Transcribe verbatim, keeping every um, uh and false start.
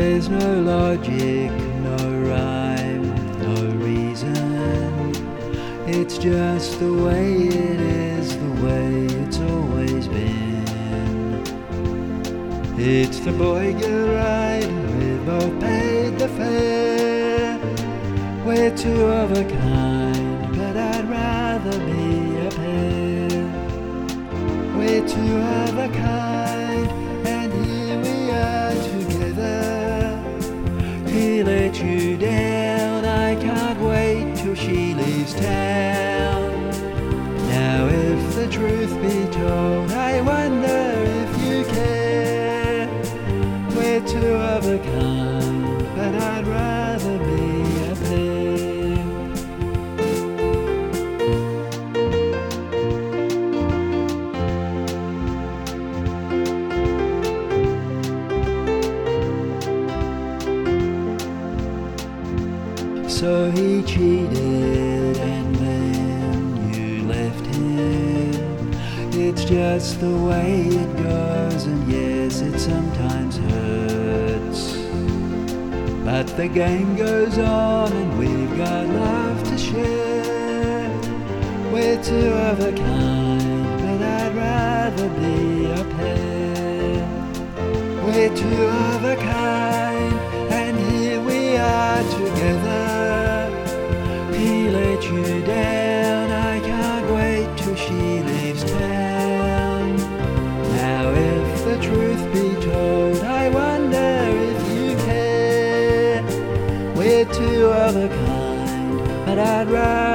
there's no logic, no rhyme, no reason. It's just the way it is, the way it's always been. It's the boy-girl ride, and we've both paid the fare. We're two of a kind, but I'd rather be a pair. We're two of a kind, and here we are together. He let you down, I can't wait till she leaves town. Now if the truth be told, I wonder if you care. We're two of a kind, but I'd rather be a pair. So he cheated and then you left him. It's just the way it goes, and yes, it sometimes hurts. But the game goes on and we've got love to share. We're two of a kind, but I'd rather be a pair. We're two of a kind, and here we are together. He let you down, I can't wait till she leaves town. Now if the truth be told, I wonder if you care. We're two of a kind, but I'd rather